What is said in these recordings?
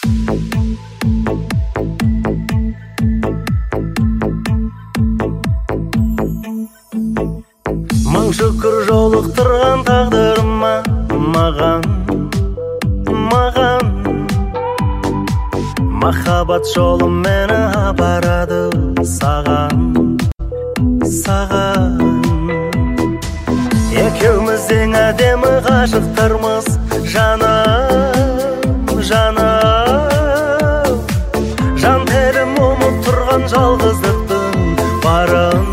Мың шүкір жолықтырған тағдырыма, маған махаббат жолы мені апарады саған. Екеуміздің әдемі ғашықтармыз, жаным жан терім ұмыт тұрған жалғыздықтың барын.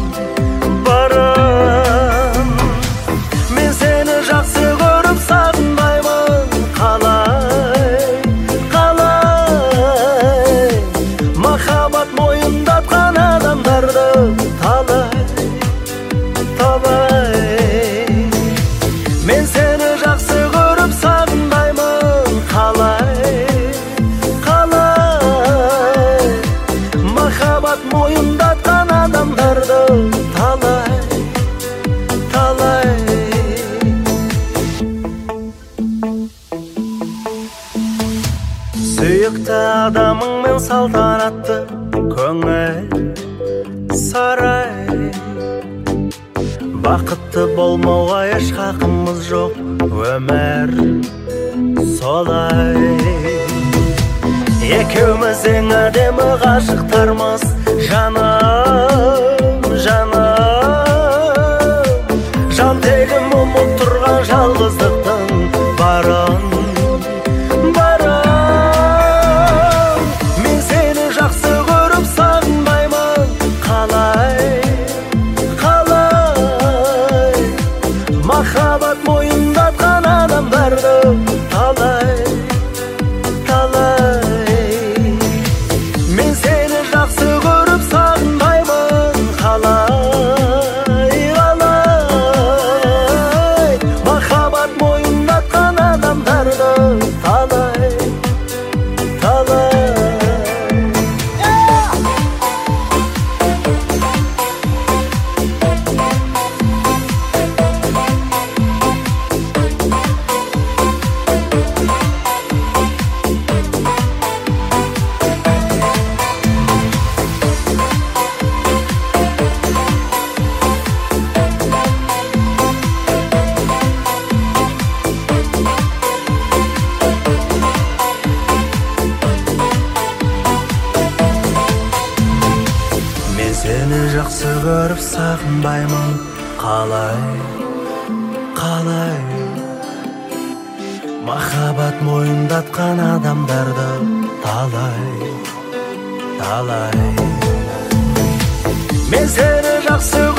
Мен сені жақсы көріп сағынбаймын, қалай махаббат мойындатқан адамдарды талай. Мен сені жақсы көріп сағынбаймын, қалай махаббат мойындатқан адамдарды талай. Сүйікті адамыңмен салтанатты көңіл сарай, бақытты болмауға еш хақымыз жоқ, өмір солай. Екеуміздің әдемі ғашықтармыз, жаным жан тегім ұмыт тұрған жалғыздықтың барын. Мен сені жақсы көріп сағынбаймын, қалай махаббат мойындатқан адамдарды талай. Мен сені жақсы көріп сағынбаймын, қалай махаббат мойындатқан адамдарды талай. Сені жақсы көріп сағынбаймын, қалай махаббат мойындатқан адамдарды талай. Мен сені жақсы